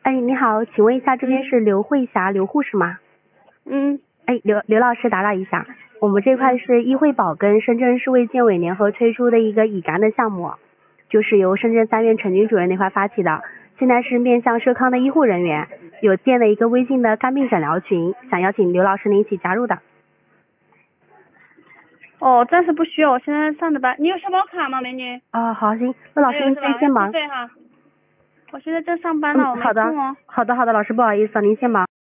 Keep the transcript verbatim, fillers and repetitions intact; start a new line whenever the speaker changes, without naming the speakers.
哎，你好，请问一下，这边是刘慧霞刘护士吗？
嗯。
哎，刘刘老师打扰一下，我们这块是医惠保跟深圳市卫健委联合推出的一个乙肝的项目，就是由深圳三院陈军主任那块发起的，现在是面向社康的医护人员，有建了一个微信的肝病诊疗群，想邀请刘老师您一起加入的。
哦，暂时不需要，我现在上的班。你有社保卡吗，美女？
哦，好，行，那老师您先先忙。
对哈，我现在在上班了，
嗯，
我没
好的，
空哦。
好的，好的，老师不好意思，您先忙。